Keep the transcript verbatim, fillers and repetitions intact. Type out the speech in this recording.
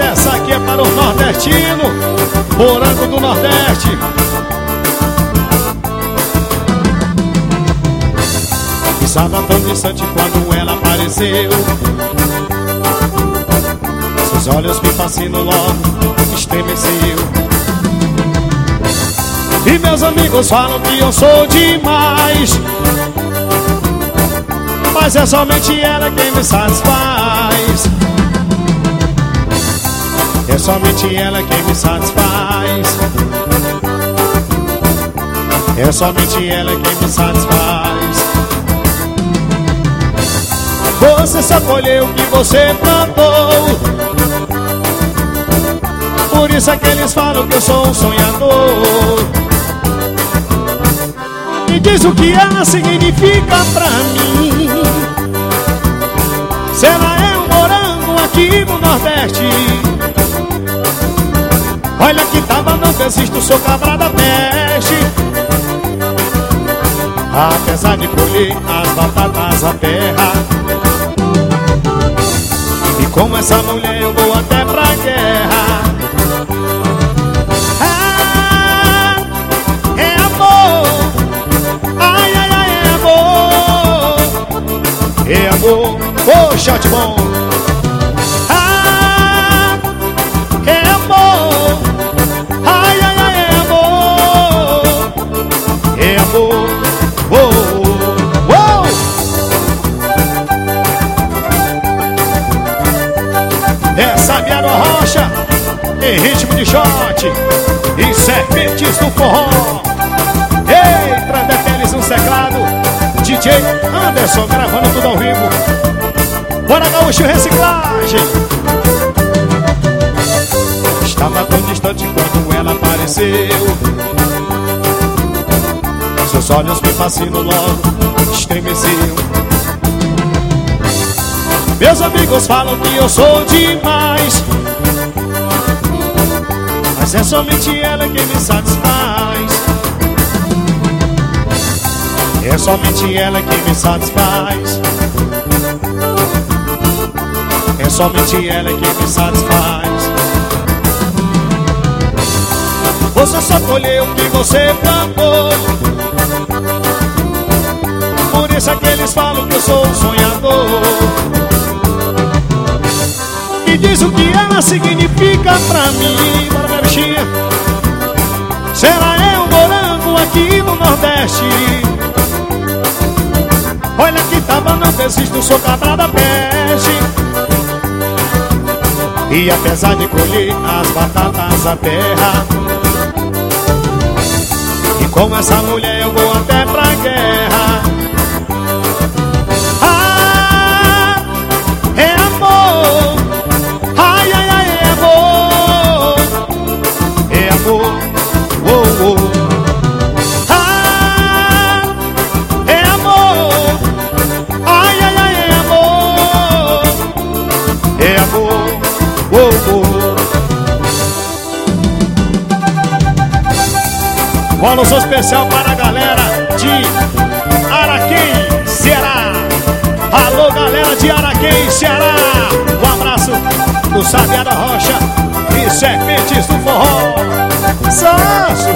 Essa aqui é para o nordestino, morango do Nordeste. Estava tão distante quando ela apareceu. Seus olhos me fascinam, logo estremeceu. E meus amigos falam que eu sou demais, mas é somente ela quem me satisfaz. É somente ela quem me satisfaz. É somente ela quem me satisfaz. Você só colheu o que você plantou, por isso é que eles falam que eu sou um sonhador. Me diz o que ela significa pra mim. Se ela é um morango aqui no Nordeste. Olha que tava, não desisto, sou cabra da peste. Apesar de colher as batatas à terra, e com essa mulher eu vou até pra guerra. Ah, é amor. Ai, ai, ai, é amor. É amor. Ô, oh, shot bom. Ah, é amor. Ai, ai, ai, é amor. É amor. Oh, oh, oh. Essa Biaro Rocha em ritmo de shot e serpentes do forró. Ei, Trandeteles no teclado, D J Anderson gravando tudo ao vivo. Bora, Gaúcho Reciclagem. Estava tão distante quando ela apareceu. Seus olhos me fascinam, logo estremeciam. Meus amigos falam que eu sou demais, mas é somente ela quem me satisfaz. É somente ela quem me satisfaz. É somente ela quem me satisfaz. Você só colheu o que você plantou, por isso é que eles falam que eu sou um sonhador. Me diz o que ela significa pra mim. Bora, minha bichinha. Se ela é um morango aqui no Nordeste. Olha que tava, não desisto, sou cabra da peste. E apesar de colher as batatas à terra, e com essa mulher eu vou até pra guerra. Ah, é amor. Ai, ai, ai, é amor. É amor. Oh, oh. Ah, é amor. Ai, ai, ai, é amor. É amor. Oh, oh. Um alô especial para a galera de Araquém, Ceará. Alô, galera de Araquém, Ceará. Um abraço do Sabiá da Rocha e Serpentes do Forró. Só